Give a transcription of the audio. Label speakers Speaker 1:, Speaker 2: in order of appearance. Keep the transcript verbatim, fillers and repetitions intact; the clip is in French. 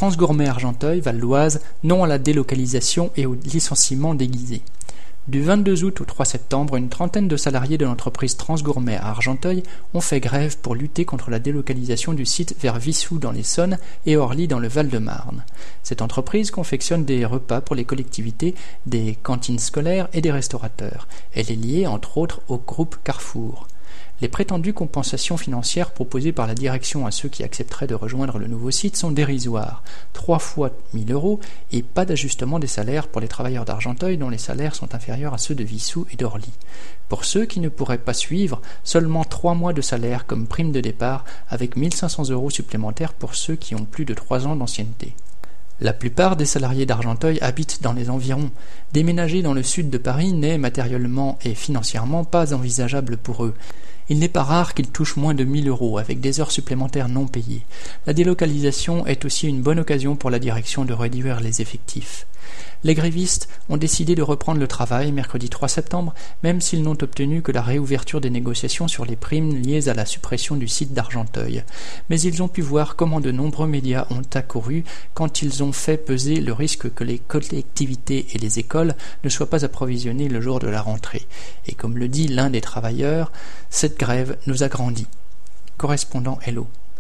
Speaker 1: Transgourmet Argenteuil, Val-d'Oise, non à la délocalisation et au licenciement déguisé. Du vingt-deux août au trois septembre, une trentaine de salariés de l'entreprise Transgourmet à Argenteuil ont fait grève pour lutter contre la délocalisation du site vers Wissous dans l'Essonne et Orly dans le Val-de-Marne. Cette entreprise confectionne des repas pour les collectivités, des cantines scolaires et des restaurateurs. Elle est liée entre autres au groupe Carrefour. Les prétendues compensations financières proposées par la direction à ceux qui accepteraient de rejoindre le nouveau site sont dérisoires, trois fois mille euros, et pas d'ajustement des salaires pour les travailleurs d'Argenteuil dont les salaires sont inférieurs à ceux de Wissous et d'Orly. Pour ceux qui ne pourraient pas suivre, seulement trois mois de salaire comme prime de départ, avec mille cinq cents euros supplémentaires pour ceux qui ont plus de trois ans d'ancienneté. La plupart des salariés d'Argenteuil habitent dans les environs. Déménager dans le sud de Paris n'est matériellement et financièrement pas envisageable pour eux. Il n'est pas rare qu'ils touchent moins de mille euros avec des heures supplémentaires non payées. La délocalisation est aussi une bonne occasion pour la direction de réduire les effectifs. Les grévistes ont décidé de reprendre le travail mercredi trois septembre, même s'ils n'ont obtenu que la réouverture des négociations sur les primes liées à la suppression du site d'Argenteuil. Mais ils ont pu voir comment de nombreux médias ont accouru quand ils ont fait peser le risque que les collectivités et les écoles ne soient pas approvisionnées le jour de la rentrée. Et comme le dit l'un des travailleurs, cette grève nous a grandi. Correspondant Hello.